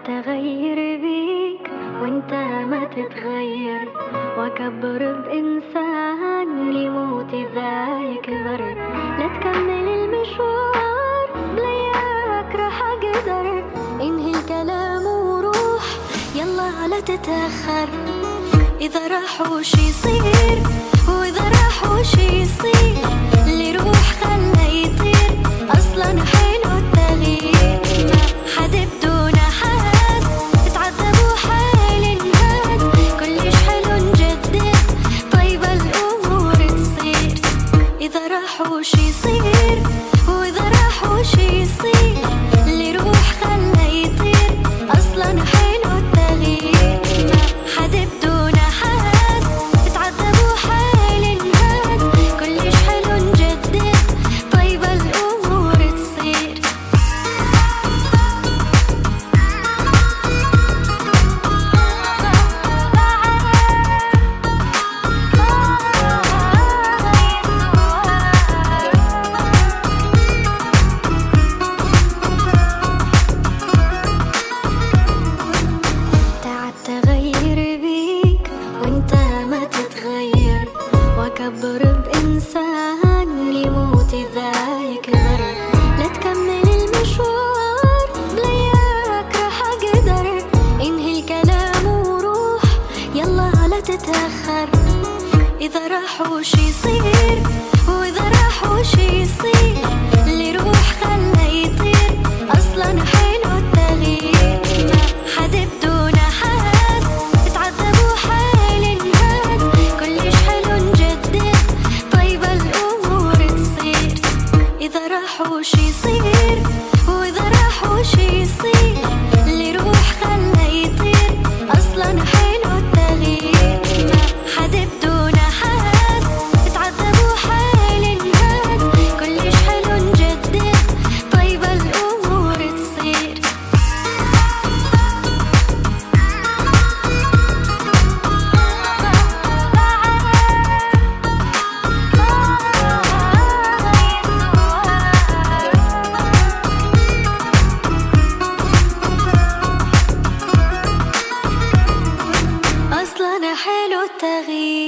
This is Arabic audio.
أغير بيك وانت ما تتغير، وأكبر بإنسان يموت إذا يكبر. لا تكمل المشوار بلياك راح أقدر، انهي الكلام وروح يلا لا تتأخر. إذا راح وش يصير، وإذا راح وش يصير، اللي يروح خله يطير. أصلا حلو التغيير، ما حد بدون حد اتعذب وحال انهاد. كلش حلو نجدد طيب الأمور تصير. إذا راح وش يصير، وإذا راح وش يصير، اللي يروح خله يطير. أصلا حلو التغيير، ما حد بدون حد اتعذب وحال انهاد. كلش حلو نجدد طيب الأمور تصير. تعبت أغير بيك وانت ما تتغير، وأكبر بإنسان يموت إذا يكبر. لا تكمل المشوار بلياك راح أقدر، انهي الكلام وروح يلا لا تتأخر. إذا راح وش يصير، وإذا راح وش يصير، اللي يروح خله يطير. أصلا حلو التغيير، ما حد بدون حد اتعذب وحال انهاد. كلش حلو نجدد طيب الأمور تصير. إذا راح وش يصير، وإذا راح وش يصير، اللي يروح خله يطير. أصلا حلو التغيير، ما حد بدون حد اتعذب وحال انهاد. كلش حلو نجدد طيب الأمور تصير. أصلا حلو التغيير.